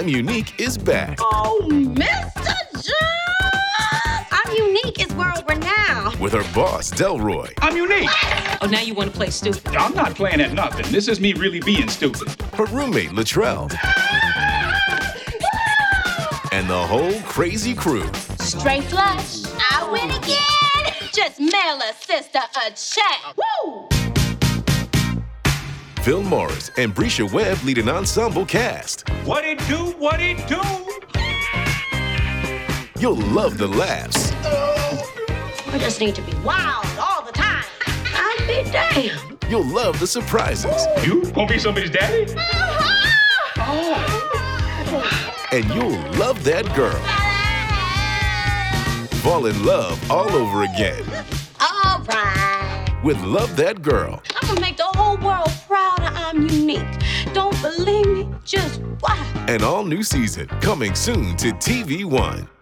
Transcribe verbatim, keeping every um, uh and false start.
I'm Unique is back. Oh, Mister John! I'm Unique is world renowned. With her boss, Delroy. I'm Unique. Oh, now you want to play stupid. I'm not playing at nothing. This is me really being stupid. Her roommate, Latrell. And the whole crazy crew. Straight flush. I win again. Just mail a sister a check. Woo! Phil Morris and Brescia Webb lead an ensemble cast. What it do, what it do? You'll love the laughs. We just need to be wild all the time. I'll be damned. You'll love the surprises. You gonna be somebody's daddy? And you'll love that girl. Fall in love all over again. All right. With Love That Girl. I'm gonna make the whole world proud that I'm unique. Don't believe me? Just watch. An all-new season coming soon to T V One.